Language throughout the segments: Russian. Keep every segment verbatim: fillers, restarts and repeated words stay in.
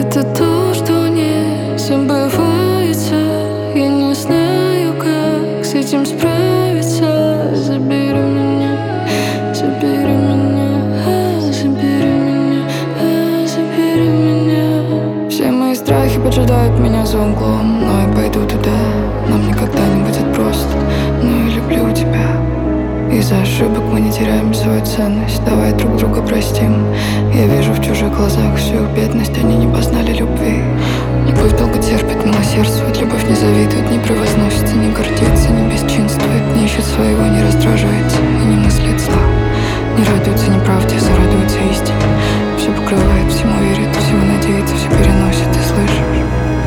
Это то, что не забывается. Я не знаю, как с этим справиться. Забери меня, забери меня, а, забери меня, а, забери меня. Все мои страхи поджидают меня за углом, но я пойду туда. Нам никогда не будет просто, но я люблю тебя. Из-за ошибок мы не теряем свою ценность. Давай друг друга простим. Я вижу в чужих глазах всю их бедность. Они не познали любви. Любовь долго терпит, милосердствует. Любовь не завидует, не превозносится, не гордится, не бесчинствует, не ищет своего, не раздражается и не мыслит зла. Не радуется неправде, зарадуется истине. Все покрывает, всему верит, всему надеется, все переносит, ты слышишь?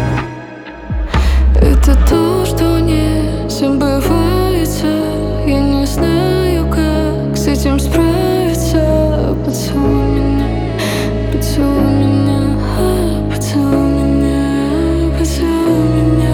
Это то, что не забывается. Я не знаю, как с этим справиться. Поцелуй меня, поцелуй меня, а, поцелуй меня, поцелуй меня.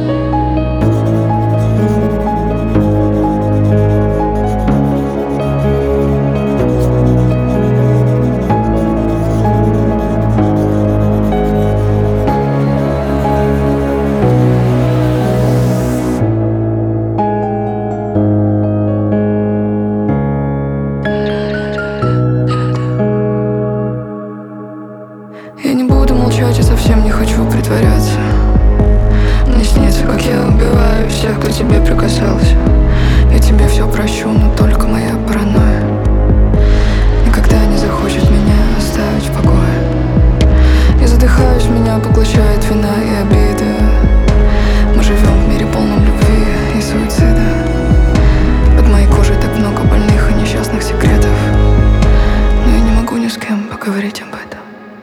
Я не буду молчать, я совсем не хочу притворяться. Мне снится, как я убиваю всех, кто тебе прикасался. Я тебе все прощу, но только моя паранойя никогда не захочет меня оставить в покое. Я задыхаюсь, меня поглощает вина и обида. Мы живем в мире полном любви и суицида. Под моей кожей так много больных и несчастных секретов, но я не могу ни с кем поговорить об этом.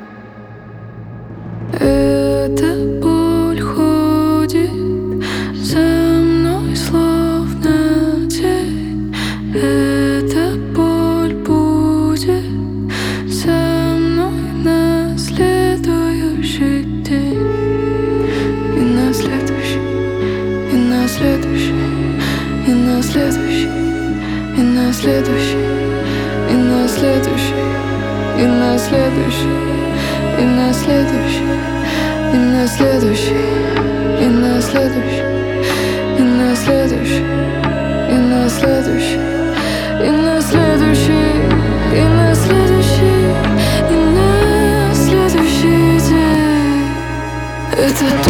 Эта боль ходит за мной, словно тень. Эта боль будет со мной на следующий день. И на следующий, и на следующий, и на следующий, и на следующий, и на следующий, и на следующий, и на следующий, и на следующий, и на следующий, и на следующий, и на следующий, и на следующий, и на следующий, и на следующий день. Это